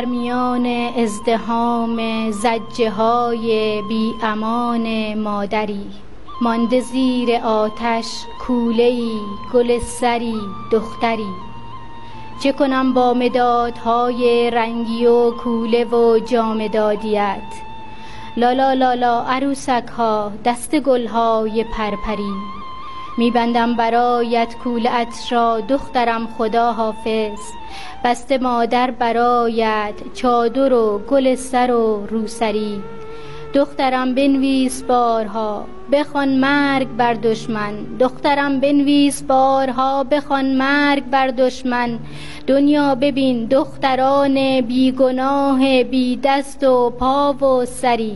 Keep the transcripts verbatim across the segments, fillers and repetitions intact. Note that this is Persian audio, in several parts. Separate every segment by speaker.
Speaker 1: در میان ازدحام زجه های بی امان مادری، مانده زیر آتش کوله‌ای گل سری دختری. چه کنم با مدادهای رنگی و کوله و جامدادیت؟ لالا لالا عروسک ها دست گلهای پرپری. میبندم برایت کوله‌ات را دخترم خدا حافظ، بسته مادر برایت چادر و گل سر و روسری. دخترم بنویس بارها بخوان مرگ بر دشمن، دخترم بنویس بارها بخوان مرگ بر دشمن. دنیا ببین دختران بیگناه بی دست و پا و سری.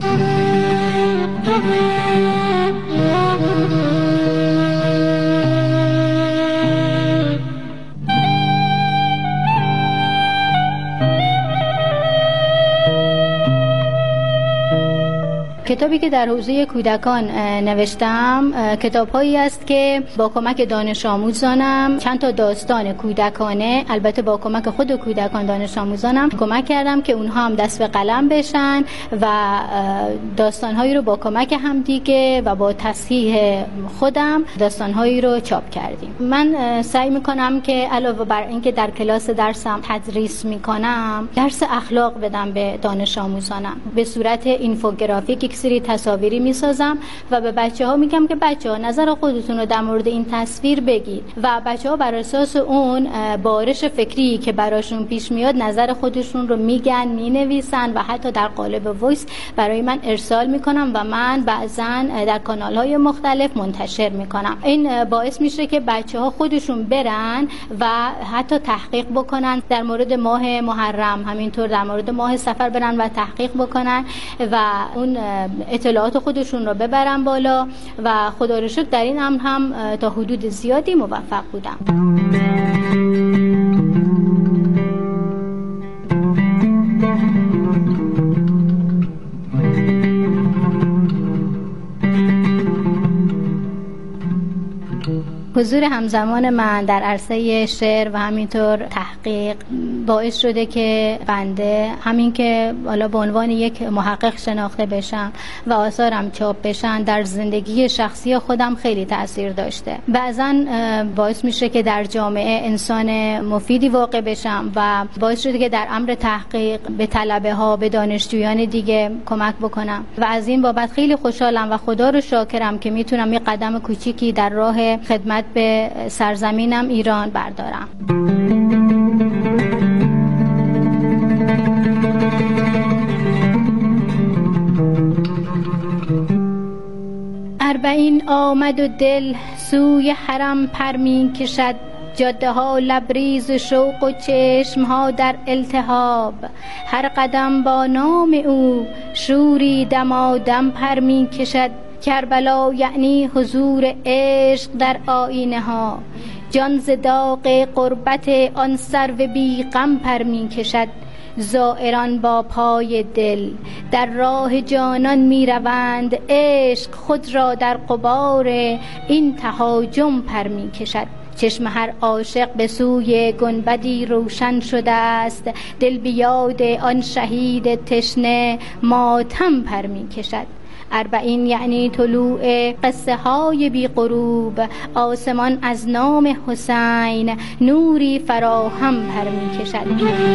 Speaker 1: کتابی که در حوزه کودکان نوشتم کتاب‌هایی است که با کمک دانش آموزانم چند تا داستان کودکانه، البته با کمک خود کودکان دانش آموزانم کمک کردم که اونها هم دست به قلم بشن و داستان‌هایی رو با کمک همدیگه و با تصحیح خودم داستان‌هایی رو چاپ کردیم. من سعی می‌کنم که علاوه بر اینکه در کلاس درسم تدریس می‌کنم، درس اخلاق بدم به دانش آموزانم. به صورت اینفوگرافیک سری تصاویری میسازم و به بچه ها میگم که بچه ها نظر خودتون رو در مورد این تصویر بگید و بچه ها بر اساس اون بارش فکری که براشون پیش میاد نظر خودشون رو میگن، مینویسن و حتی در قالب وایس برای من ارسال میکنم و من بعضا در کانال های مختلف منتشر میکنم. این باعث میشه که بچه ها خودشون برن و حتی تحقیق بکنن در مورد ماه محرم، همینطور در مورد ماه صفر برن و تحقیق بکنن و اون اطلاعات خودشون رو ببرن بالا و خدا رو شکر در این امر هم تا حدود زیادی موفق بودم. حضور همزمان من در عرصه شعر و همینطور تحقیق باعث شده که بنده همین که حالا به عنوان یک محقق شناخته بشم و آثارم چاپ بشن در زندگی شخصی خودم خیلی تأثیر داشته. بعضا باعث میشه که در جامعه انسان مفیدی واقع بشم و باعث شده که در امر تحقیق به طلبه ها، به دانشجویان دیگه کمک بکنم و از این بابت خیلی خوشحالم و خدا رو شاکرم که میتونم یک قدم کوچیکی در راه خدمت به سرزمینم ایران بردارم. اربعین آمد و دل سوی حرم پر می کشد، جاده ها لبریز شوق و چشم ها در التهاب، هر قدم با نام او شوری دمادم پر می کشد. کربلا یعنی حضور عشق در آینه ها، جان ز داغ غربت آن سرو بی غم پر می کشد. زائران با پای دل در راه جانان می روند، عشق خود را در غبار این تهاجم پر می کشد. چشم هر عاشق به سوی گنبدی روشن شده است، دل بیاد آن شهید تشنه ماتم پر می کشد. اربعین یعنی طلوع قصه های بی غروب، آسمان از نام حسین نوری فراهم پر می کشد.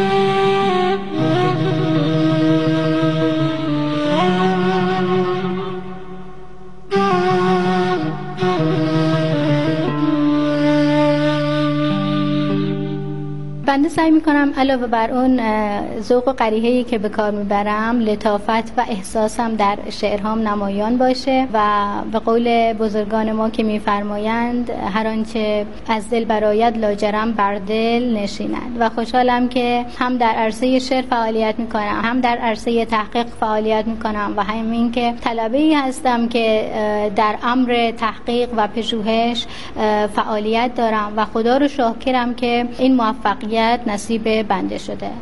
Speaker 1: بنده سعی میکنم علاوه بر اون ذوق و قریحه‌ای که به کار میبرم، لطافت و احساسم در شعرهام نمایان باشه و به قول بزرگان ما که میفرمایند هر آنچه از دل برآید لاجرم بر دل نشیند و خوشحالم که هم در عرصه شعر فعالیت میکنم، هم در عرصه تحقیق فعالیت میکنم و همین که طلبه‌ای هستم که در امر تحقیق و پژوهش فعالیت دارم و خدا رو شاکرم که این موفقیت نصیب بنده شده.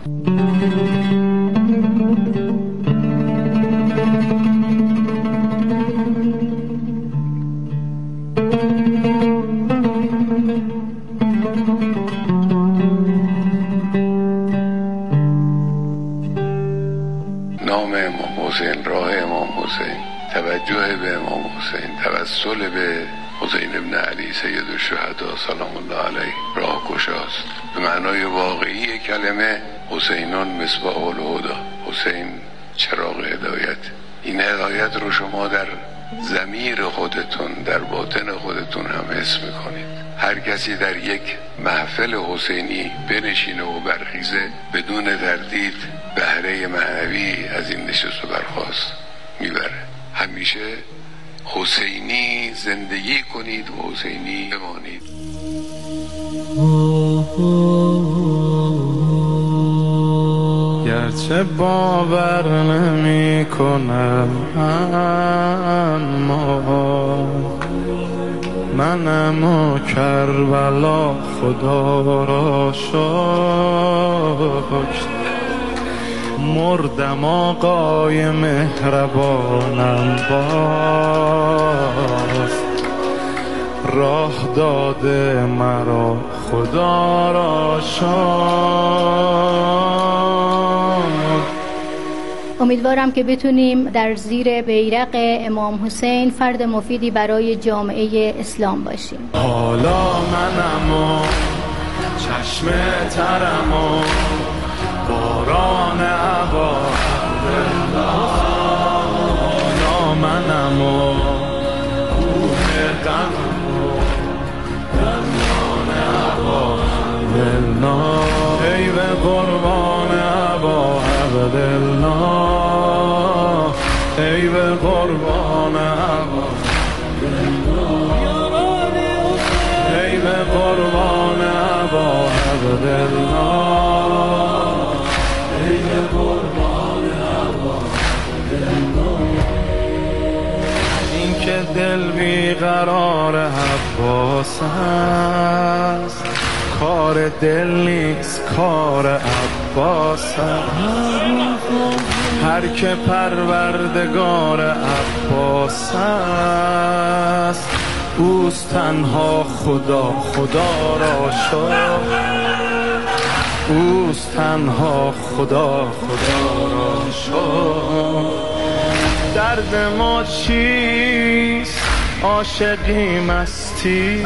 Speaker 2: نام امام حسین، راه امام حسین، توجه به امام حسین، توسل به حسین ابن علی سید الشهدا سلام الله علیه راه گشاست. به معنای واقعی کلمه حسینان مصباح الهدی، حسین چراغ هدایت. این هدایت رو شما در ضمیر خودتون، در باطن خودتون هم حس میکنید. هر کسی در یک محفل حسینی بنشینه و برخیزه بدون تردید بهره معنوی از این نشست و برخاست میبره. همیشه حسینی زندگی کنید و حسینی بمانید.
Speaker 3: گرچه باور نمی کنم اما منم و کربلا خدا را شکر، مردم آقای مهربانم باز راه داده مرا خدا را شکر.
Speaker 1: امیدوارم که بتونیم در زیر بیرق امام حسین فرد مفیدی برای جامعه اسلام باشیم.
Speaker 3: حالا منم و چشم ترم و باران عبا، حالا منم و کوه غمم و درمان عبا دلنا، ای به قربان عبا دلنا، ای به قربان عبا ای به قربان عبا دلنا، ای به قربان عبا دلنا. این که دل بیقرار عباس است، کار دل نیست کار عباس است. هر که پروردگار عباس است، اوست تنها خدا خدا را شکر، اوست تنها خدا خدا را شکر. درد ما چیست؟ عاشقی مستی.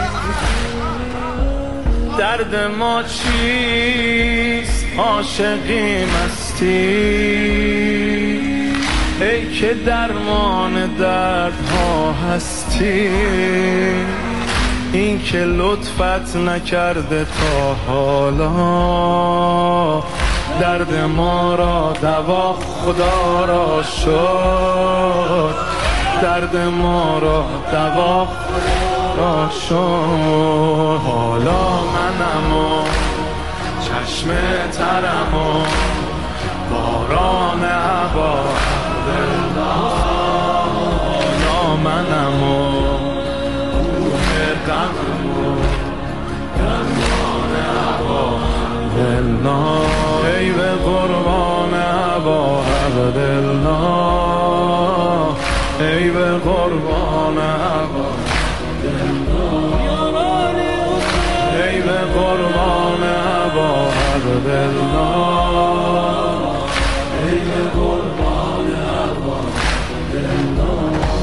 Speaker 3: درد ما چیست؟ عاشقی مستی. ای که درمان دردها هستی، این که لطفت نکرده تا حالا، درد ما را دوا خدا را شد، درد ما را دوا خدا را شد. حالا منم و چشم ترم و باران عبا حالا منم و کوه غمم و درمان عبا دلنا، ای به قربان عبا دلنا، ای به قربان عبا دلنا، ای به قربان عبا دلنا، ای به قربان عبا دلنا.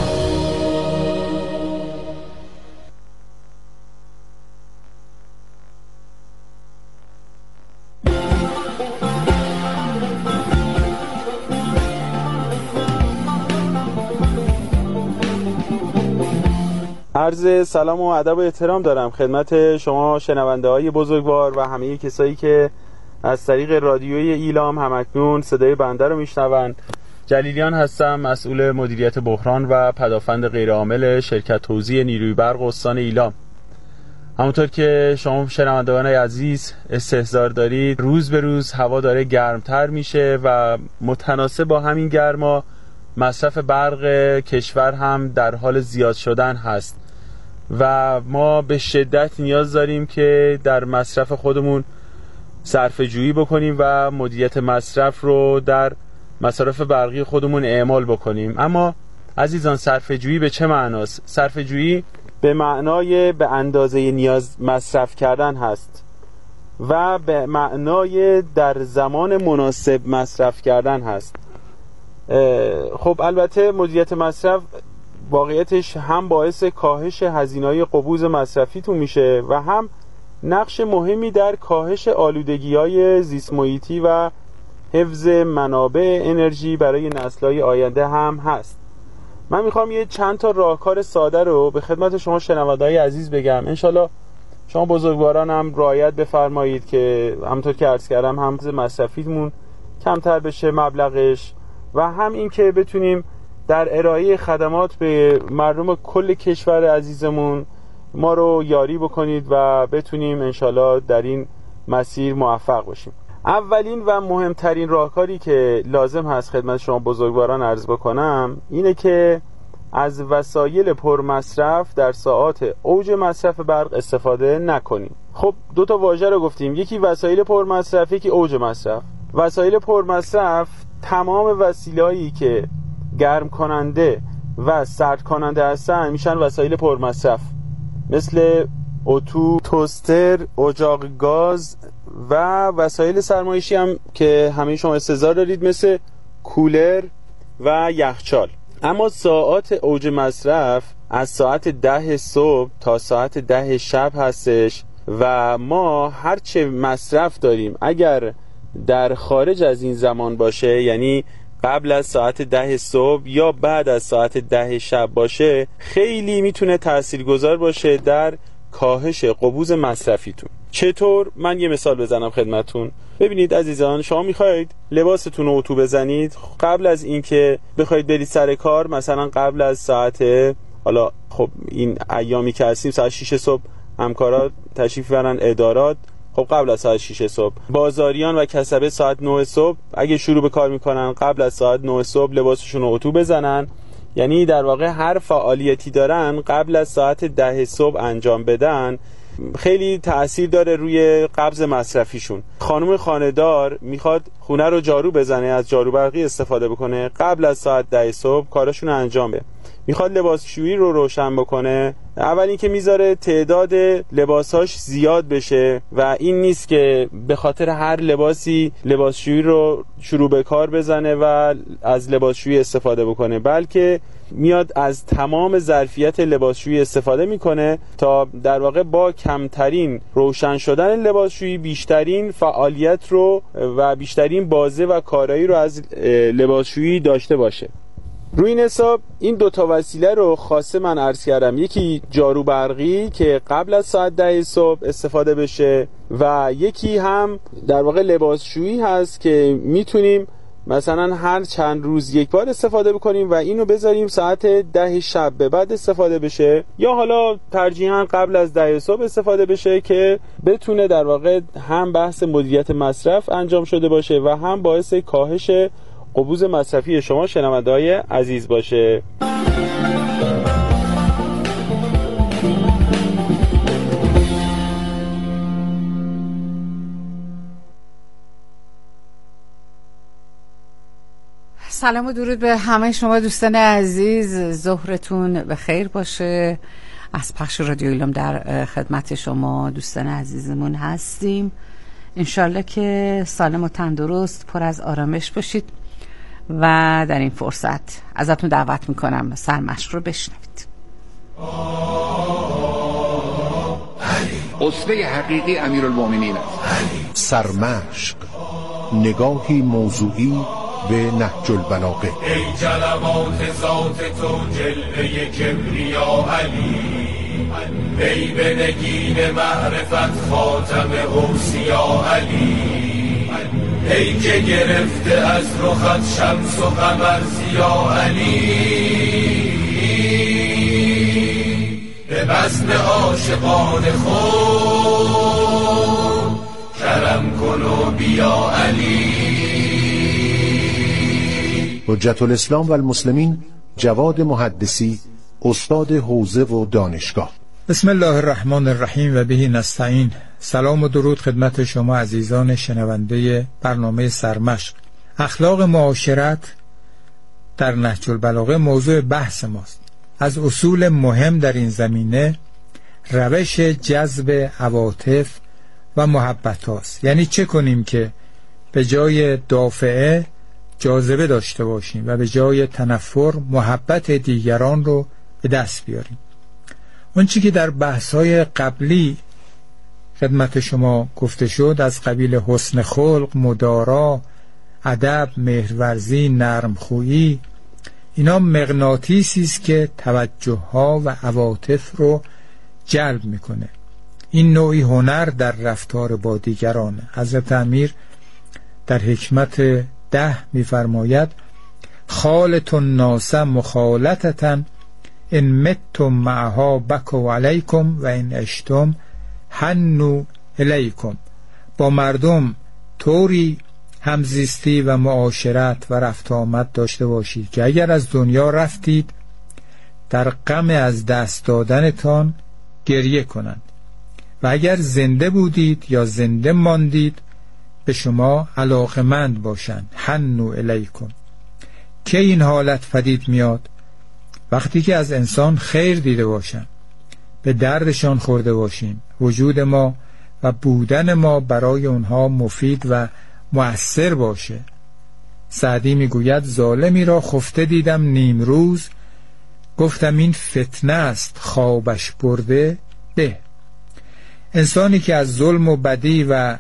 Speaker 4: عرض سلام و ادب و احترام دارم خدمت شما شنونده های بزرگوار و همه کسایی که از طریق رادیوی ایلام همکنون صدای بنده رو میشنون. جلیلیان هستم، مسئول مدیریت بحران و پدافند غیرعامل شرکت توزیع نیروی برق استان ایلام. همونطور که شما شنوندگان عزیز استحضار دارید، روز به روز هوا داره گرمتر میشه و متناسب با همین گرما مصرف برق کشور هم در حال زیاد شدن هست و ما به شدت نیاز داریم که در مصرف خودمون صرفه جویی بکنیم و مدیریت مصرف رو در مصارف برقی خودمون اعمال بکنیم. اما عزیزان، صرفه جویی به چه معناست؟ صرفه جویی به معنای به اندازه نیاز مصرف کردن هست و به معنای در زمان مناسب مصرف کردن هست. خب البته مدیریت مصرف واقعیتش هم باعث کاهش هزینه‌های قبوز مصرفیتون میشه و هم نقش مهمی در کاهش آلودگی‌های زیست محیطی و حفظ منابع انرژی برای نسل‌های آینده هم هست. من میخوام یه چند تا راهکار ساده رو به خدمت شما شنونده‌های عزیز بگم. انشالله شما بزرگواران هم رعایت بفرمایید که همونطور که عرض کردم هم مصرفیتمون کمتر بشه مبلغش و هم این که بتونیم در ارائه خدمات به مردم کل کشور عزیزمون ما رو یاری بکنید و بتونیم انشالله در این مسیر موفق باشیم. اولین و مهمترین راهکاری که لازم هست خدمت شما بزرگواران عرض بکنم اینه که از وسایل پرمصرف در ساعات اوج مصرف برق استفاده نکنیم. خب دو تا واژه رو گفتیم، یکی وسایل پرمصرف، یکی اوج مصرف. وسایل پرمصرف تمام وسیله‌ای که گرم کننده و سرد کننده هستن میشن وسایل پرمصرف، مثل اتو، توستر، اجاق گاز و وسایل سرمایشی هم که همه شما استحضار دارید مثل کولر و یخچال. اما ساعات اوج مصرف از ساعت ده صبح تا ساعت ده شب هستش و ما هرچه مصرف داریم اگر در خارج از این زمان باشه، یعنی قبل از ساعت ده صبح یا بعد از ساعت ده شب باشه، خیلی میتونه تاثیرگذار باشه در کاهش قبوز مصرفیتون. چطور؟ من یه مثال بزنم خدمتون. ببینید عزیزان، شما میخواید لباستون رو اتو بزنید، قبل از اینکه بخواید برید سر کار، مثلا قبل از ساعت، حالا خب این ایامی که هستیم ساعت شش صبح همکارا تشریف برن ادارات، خب قبل از ساعت شش صبح. بازاریان و کسبه ساعت نه صبح اگه شروع به کار میکنن قبل از ساعت نه صبح لباسشون رو اتو بزنن، یعنی در واقع هر فعالیتی دارن قبل از ساعت ده صبح انجام بدن، خیلی تأثیر داره روی قبض مصرفیشون. خانم خانه‌دار میخواد خونه رو جارو بزنه، از جارو برقی استفاده بکنه، قبل از ساعت ده صبح کاراشون رو انجام بده. میخواد لباسشویی رو روشن بکنه، اول اینکه میذاره تعداد لباساش زیاد بشه و این نیست که به خاطر هر لباسی لباسشویی رو شروع به کار بزنه و از لباسشویی استفاده بکنه، بلکه میاد از تمام ظرفیت لباسشویی استفاده میکنه تا در واقع با کمترین روشن شدن لباسشویی بیشترین فعالیت رو و بیشترین بازه و کارایی رو از لباسشویی داشته باشه. روی این حساب این دوتا وسیله رو خاصه من عرض کردم، یکی جارو برقی که قبل از ساعت ده صبح استفاده بشه و یکی هم در واقع لباسشویی هست که میتونیم مثلا هر چند روز یک بار استفاده بکنیم و اینو بذاریم ساعت ده شب به بعد استفاده بشه، یا حالا ترجیحاً قبل از ده صبح استفاده بشه که بتونه در واقع هم بحث مدیریت مصرف انجام شده باشه و هم باعث کاهش قبوز مصرفی شما شنونده‌های عزیز باشه.
Speaker 5: سلام و درود به همه شما دوستان عزیز، ظهرتون به خیر باشه. از پخش رادیو ایلام در خدمت شما دوستان عزیزمون هستیم. انشالله که سالم و تندرست پر از آرامش باشید و در این فرصت ازتون دعوت میکنم سرمشق رو بشنوید.
Speaker 6: اسوه حقیقی امیرالمومنین است.
Speaker 7: سرمشق، نگاهی موضوعی به نهج البلاغه.
Speaker 3: ای جلوات ذات تو جلوه کبریا علی، ای به نگین معرفت خاتم اوصیا علی، ای که گرفته از رخت شمس و قمر ضیا علی، به بزم عاشقان خود کرم کن و بیا علی.
Speaker 7: حجت الاسلام و المسلمین جواد محدثی، استاد حوزه و دانشگاه.
Speaker 8: بسم الله الرحمن الرحیم و بهی نستعین. سلام و درود خدمت شما عزیزان شنونده برنامه سرمشق. اخلاق معاشرت در نهج البلاغه موضوع بحث ماست. از اصول مهم در این زمینه روش جذب عواطف و محبت هاست. یعنی چه کنیم که به جای دافعه جاذبه داشته باشیم و به جای تنفر محبت دیگران رو به دست بیاریم. اون چی که در بحث‌های قبلی خدمت شما گفته شد از قبیل حسن خلق، مدارا، ادب، مهرورزی، نرمخویی، اینا مغناطیسی است که توجه‌ها و عواطف رو جلب میکنه. این نوعی هنر در رفتار با دیگرانه. حضرت امیر در حکمت ده میفرماید خالط الناس مخالطة ان متم معها بکوا علیکم و ان عشتم حنوا الیکم. با مردم طوری همزیستی و معاشرت و رفت آمد داشته باشید که اگر از دنیا رفتید در غم از دست دادنتان گریه کنند و اگر زنده بودید یا زنده ماندید به شما علاقمند باشند. حنوا الیکم. که این حالت پدید میاد؟ وقتی که از انسان خیر دیده باشند، به دردشان خورده باشیم، وجود ما و بودن ما برای اونها مفید و مؤثر باشه. سعدی میگوید ظالمی را خفته دیدم نیم روز، گفتم این فتنه است خوابش برده به. انسانی که از ظلم و بدی و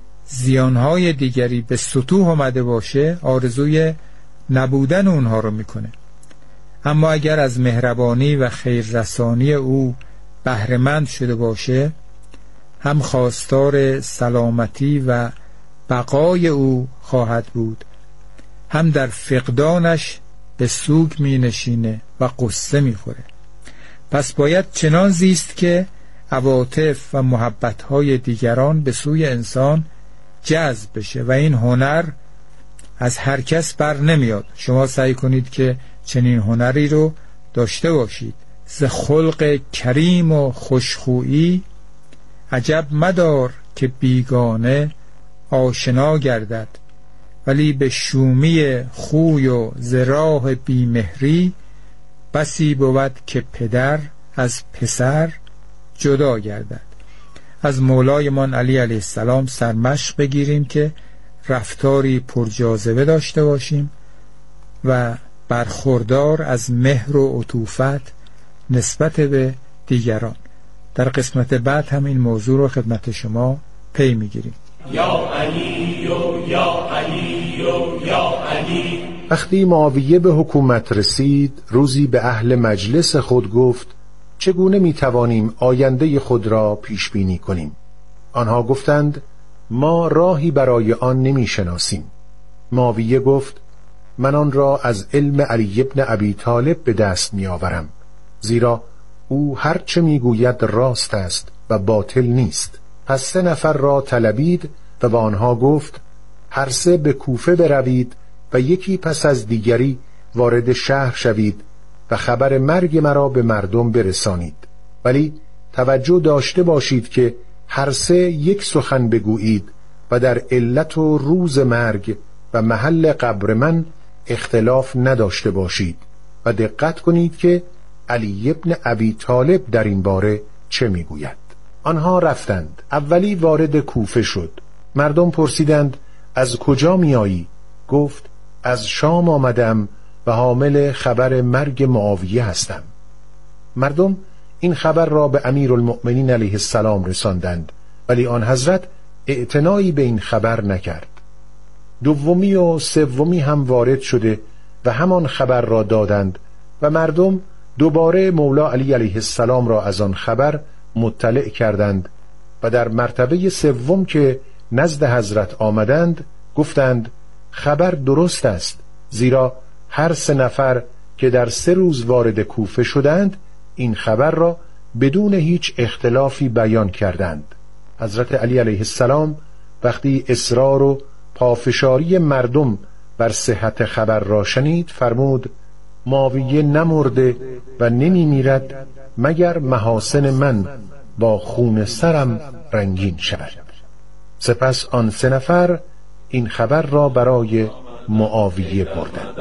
Speaker 8: زیانهای دیگری به سطوح آمده باشه آرزوی نبودن اونها رو میکنه، اما اگر از مهربانی و خیررسانی او بهره‌مند شده باشه هم خواستار سلامتی و بقای او خواهد بود، هم در فقدانش به سوگ می نشینه و قصه می خوره. پس باید چنان زیست که عواطف و محبتهای دیگران به سوی انسان جذب بشه و این هنر از هر کس بر نمیاد. شما سعی کنید که چنین هنری رو داشته باشید. ز خلق کریم و خوشخویی عجب مدار که بیگانه آشنا گردد، ولی به شومی خوی و ز راه بیمهری بسی بود که پدر از پسر جدا گردد. از مولایمان علی علیه السلام سرمشق بگیریم که رفتاری پرجاذبه داشته باشیم و برخوردار از مهر و عطوفت نسبت به دیگران. در قسمت بعد هم این موضوع رو خدمت شما پی میگیریم.
Speaker 3: یا علی یا علی یا علی.
Speaker 7: وقتی معاویه به حکومت رسید روزی به اهل مجلس خود گفت چگونه میتوانیم آینده خود را پیش بینی کنیم؟ آنها گفتند ما راهی برای آن نمیشناسیم. معاویه گفت من آن را از علم علی ابن ابی طالب به دست میآورم، زیرا او هرچه میگوید راست است و باطل نیست. پس سه نفر را طلبید و با آنها گفت هر سه به کوفه بروید و یکی پس از دیگری وارد شهر شوید و خبر مرگ مرا به مردم برسانید، ولی توجه داشته باشید که هر سه یک سخن بگویید و در علت و روز مرگ و محل قبر من اختلاف نداشته باشید و دقت کنید که علی ابن ابی طالب در این باره چه میگوید. آنها رفتند. اولی وارد کوفه شد. مردم پرسیدند از کجا میایی؟ گفت از شام آمدم و حامل خبر مرگ معاویه هستم. مردم این خبر را به امیرالمؤمنین علیه السلام رساندند، ولی آن حضرت اعتنایی به این خبر نکرد. دومی و سومی هم وارد شده و همان خبر را دادند و مردم دوباره مولا علی علیه السلام را از آن خبر مطلع کردند و در مرتبه سوم که نزد حضرت آمدند گفتند خبر درست است، زیرا هر سه نفر که در سه روز وارد کوفه شدند این خبر را بدون هیچ اختلافی بیان کردند. حضرت علی علیه السلام وقتی اصرار و پافشاری مردم بر صحت خبر را شنید فرمود معاویه نمرده و نمی میرد مگر محاسن من با خون سرم رنگین شود. سپس آن سه نفر این خبر را برای معاویه بردند.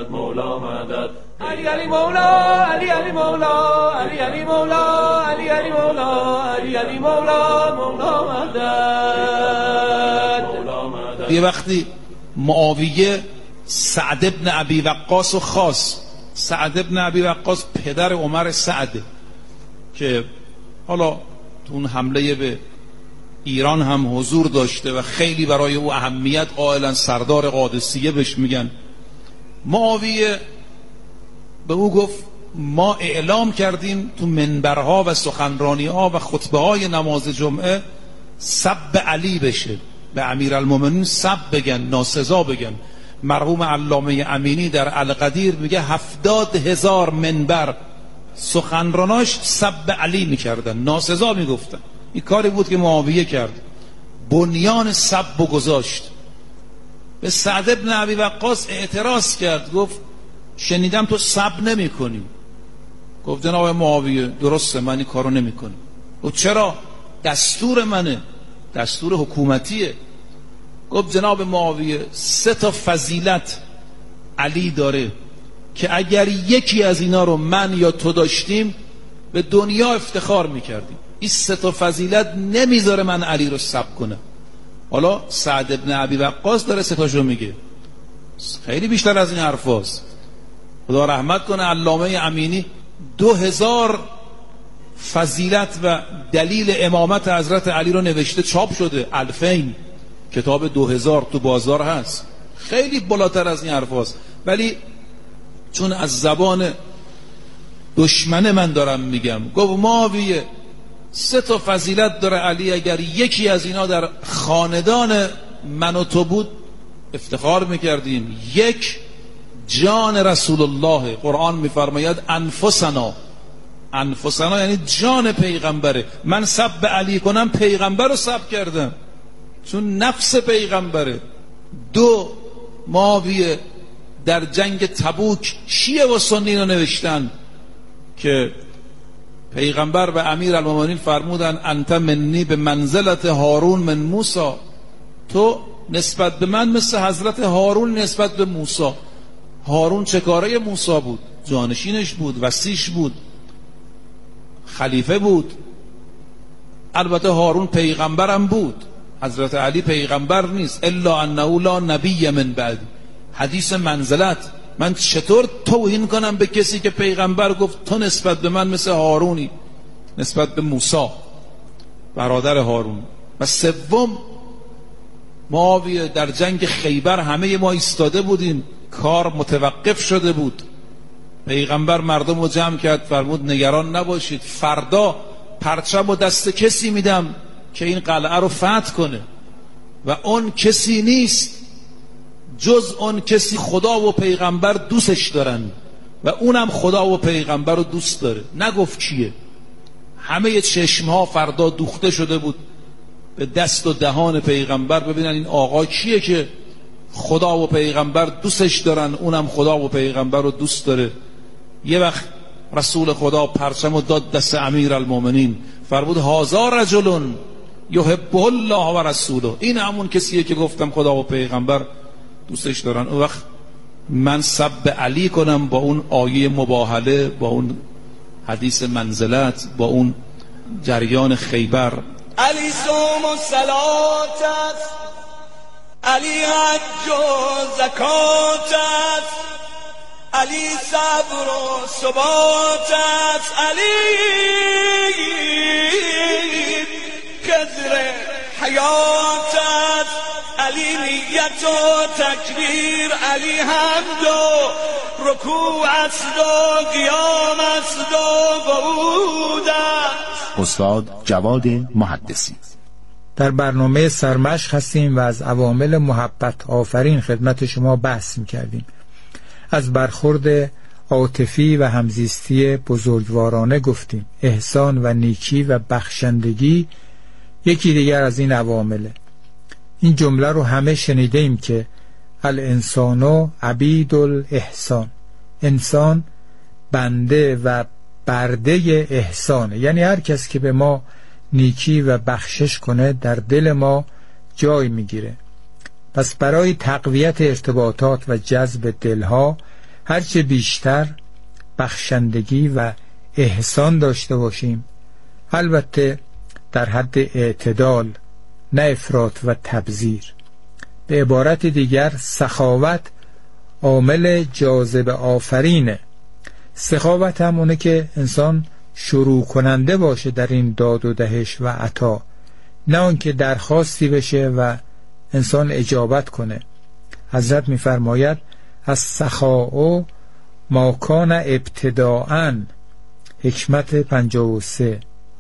Speaker 3: علی علی مولا علی علی مولا علی علی مولا علی علی مولا علی علی مولا مولا مدد.
Speaker 6: یه وقتی معاویه
Speaker 9: سعد ابن ابی وقاص و خاص. سعد ابن ابی وقاص پدر عمر سعده که حالا تو اون حمله به ایران هم حضور داشته و خیلی برای او اهمیت قائلن، سردار قادسیه بهش میگن. معاویه به او گفت ما اعلام کردیم تو منبرها و سخنرانیها و خطبه های نماز جمعه سب علی بشه، به امیرالمومنین سب بگن، ناسزا بگن. مرحوم علامه امینی در القدیر میگه هفتاد هزار منبر سخنراناش سب علی میکردن، ناسزا میگفتن. این کاری بود که معاویه کرد، بنیان سب و گذاشت. به سعد ابن ابی وقاص اعتراض کرد، گفت شنیدم تو سب نمی کنی. گفت جناب معاویه درسته من این کارو نمی کنم. گفت چرا؟ دستور منه، دستور حکومتیه. گفت جناب معاویه سه تا فضیلت علی داره که اگر یکی از اینا رو من یا تو داشتیم به دنیا افتخار میکردیم. این سه تا فضیلت نمیذاره من علی رو سب کنم. حالا سعد ابن ابی وقاص داره سه تاشو میگه، خیلی بیشتر از این حرفاست. خدا رحمت کنه علامه امینی دو هزار فضیلت و دلیل امامت حضرت علی رو نوشته، چاپ شده، الفین، کتاب دو هزار تو بازار هست. خیلی بالاتر از این حرفاست، ولی چون از زبان دشمن من دارم میگم. گفت معاویه سه تا فضیلت داره علی، اگر یکی از اینا در خاندان من و تو بود افتخار میکردیم. یک، جان رسول الله، قرآن میفرماید انفسنا، انفسنا یعنی جان پیغمبره. من سب علی کنم پیغمبر رو سب کردم، چون نفس پیغمبره. دو، معاویه در جنگ تبوک شیعه و سنی رو نوشتن که پیغمبر به امیر المومنین فرمودن انت منی به منزلت هارون من موسی، تو نسبت به من مثل حضرت هارون نسبت به موسی. هارون چه کاره موسی بود؟ جانشینش بود، وصیش بود، خلیفه بود. البته هارون پیغمبرم بود، حضرت علی پیغمبر نیست. الا انه لا نبی من بعد. حدیث منزلت، من چطور توهین کنم به کسی که پیغمبر گفت تو نسبت به من مثل هارونی، نسبت به موسی برادر هارون. و سوم، معاویه در جنگ خیبر همه ما ایستاده بودیم، کار متوقف شده بود. پیغمبر مردم رو جمع کرد، فرمود نگران نباشید، فردا پرچم و دست کسی میدم که این قلعه رو فتح کنه و اون کسی نیست جز اون کسی خدا و پیغمبر دوستش دارن و اونم خدا و پیغمبر رو دوست داره. نگفت کیه. همه چشمها فردا دوخته شده بود به دست و دهان پیغمبر، ببینن این آقا کیه که خدا و پیغمبر دوستش دارن، اونم خدا و پیغمبر رو دوست داره. یه وقت رسول خدا پرچم و داد دست امیر المومنین، فرمود هازا رجلون یحب الله و رسوله، این همون کسیه که گفتم خدا و پیغمبر دوستش دارن. اون وقت من سب علی کنم با اون آیه مباهله، با اون حدیث منزلت، با اون جریان خیبر.
Speaker 3: علی صوم و صلات است، علی حج و زکات است، علی صبر و ثبات است، علی کذر حیات است، علی نیت و تکبیر، علی حمد و رکوع است و قیام است و قعود است.
Speaker 10: استاد جواد محدثی.
Speaker 8: در برنامه سرمشق هستیم و از عوامل محبت آفرین خدمت شما بحث می‌کردیم. از برخورد عاطفی و همزیستی بزرگوارانه گفتیم. احسان و نیکی و بخشندگی یکی دیگر از این عوامله. این جمله رو همه شنیده ایم که الانسان عبید الاحسان، انسان بنده و برده احسانه، یعنی هر کس که به ما نیکی و بخشش کنه در دل ما جای میگیره. پس برای تقویت ارتباطات و جذب دلها هرچه بیشتر بخشندگی و احسان داشته باشیم، البته در حد اعتدال، نه افراط و تبذیر. به عبارت دیگر سخاوت عامل جاذب آفرینه. سخاوت هم اونه که انسان شروع کننده باشه در این داد و دهش و عطا، نه اون که درخواستی بشه و انسان اجابت کنه. حضرت میفرماید از سخاء ما کان ابتداءً، حکمت پنجاه و سه،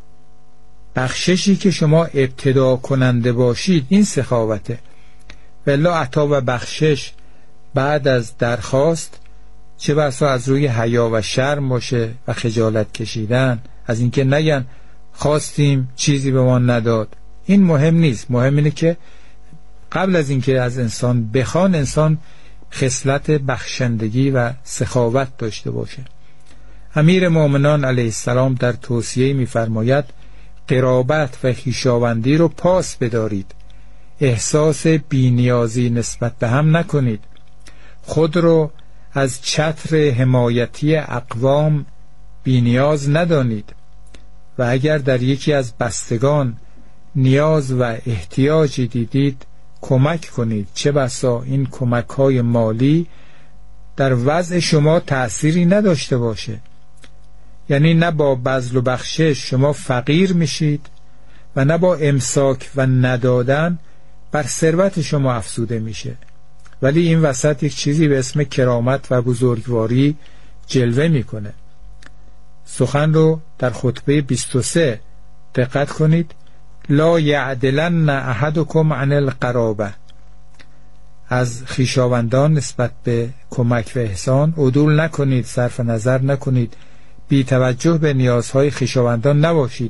Speaker 8: بخششی که شما ابتدا کننده باشید این سخاوته. ولا عطا و بخشش بعد از درخواست چه بسا از روی حیا و شرم باشه و خجالت کشیدن از اینکه نگن خواستیم چیزی به ما نداد. این مهم نیست، مهم اینه که قبل از اینکه از انسان بخوان انسان خصلت بخشندگی و سخاوت داشته باشه. امیر مومنان علیه السلام در توصیه می‌فرماید قرابت و خویشاوندی رو پاس بدارید، احساس بی‌نیازی نسبت به هم نکنید، خود رو از چتر حمایتی اقوام بی‌نیاز ندانید و اگر در یکی از بستگان نیاز و احتیاجی دیدید کمک کنید، چه بسا این کمک‌های مالی در وضع شما تأثیری نداشته باشه. یعنی نه با بذل و بخشش شما فقیر میشید و نه با امساک و ندادن بر ثروت شما افزوده میشه، ولی این وسط یک چیزی به اسم کرامت و بزرگواری جلوه میکنه. سخن رو در خطبه بیست و سه دقت کنید. لا یعدلن احدکم عن القرابه، از خویشاوندان نسبت به کمک و احسان عدول نکنید، صرف نظر نکنید، بی توجه به نیازهای خویشاوندان نباشید.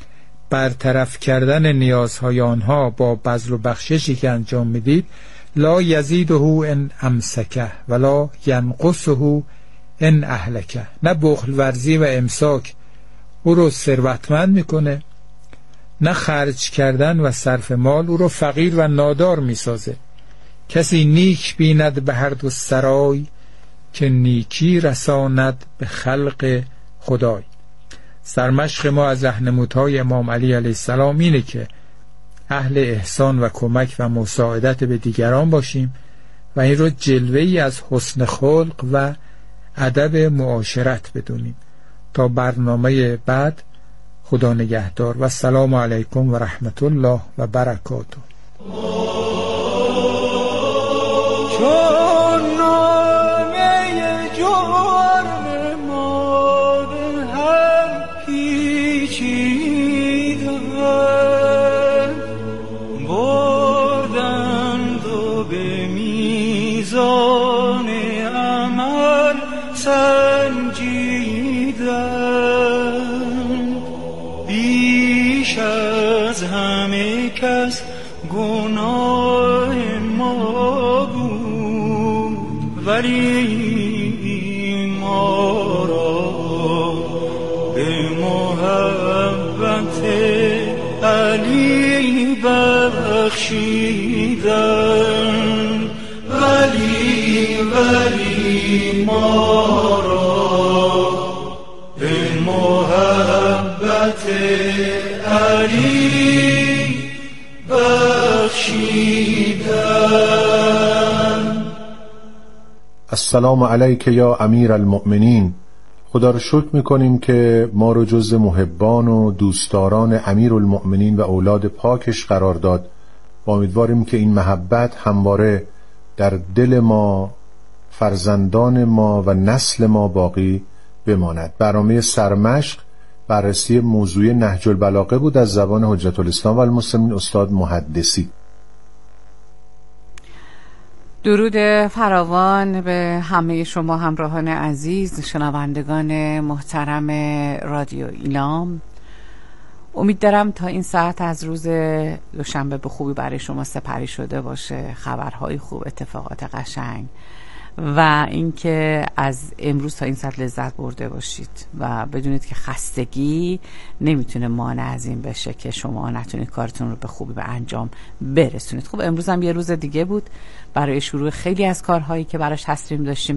Speaker 8: برطرف کردن نیازهای آنها با بذل و بخششی که انجام میدید لا یزیده ان امسکه ولا ینقصه ان اهلکه، نه بخل ورزی و امساک او رو ثروتمند میکنه، نه خرج کردن و صرف مال او رو فقیر و نادار میسازه. کسی نیک بیند به هر دو سرای، که نیکی رساند به خلق خدای. سرمشق ما از راهنمودهای امام علی علیه السلام اینه که اهل احسان و کمک و مساعدت به دیگران باشیم و این رو جلوه‌ای از حسن خلق و ادب معاشرت بدونیم. تا برنامه بعد، خدا نگهدار و السلام علیکم و رحمت الله و برکاته.
Speaker 3: چون نامه جرم ما به هم پیچیدن، بردند و به میزان عمل سنجیدن. بیش از همه کس گناه ما بود، ولی ما را به محبت علی بخشیدن. ولی ولی ما را به محبت علی بخشیدن.
Speaker 7: السلام علیک یا امیر المؤمنین. خدا رو شکر میکنیم که ما رو جز محبان و دوستداران امیر المؤمنین و اولاد پاکش قرار داد و امیدواریم که این محبت همواره در دل ما، فرزندان ما و نسل ما باقی بماند. برنامه سرمشق بررسی موضوع نهج البلاغه بود از زبان حجت الاسلام و المسلمین استاد محدثی.
Speaker 5: درود فراوان به همه شما همراهان عزیز، شنوندگان محترم رادیو ایلام. امید دارم تا این ساعت از روز دوشنبه به خوبی برای شما سپری شده باشه، خبرهای خوب، اتفاقات قشنگ و اینکه از امروز تا این ساعت لذت برده باشید و بدونید که خستگی نمیتونه مانع از این بشه که شما نتونید کارتون رو به خوبی به انجام برسونید. خب امروز هم یه روز دیگه بود برای شروع خیلی از کارهایی که براش تصمیم داشتیم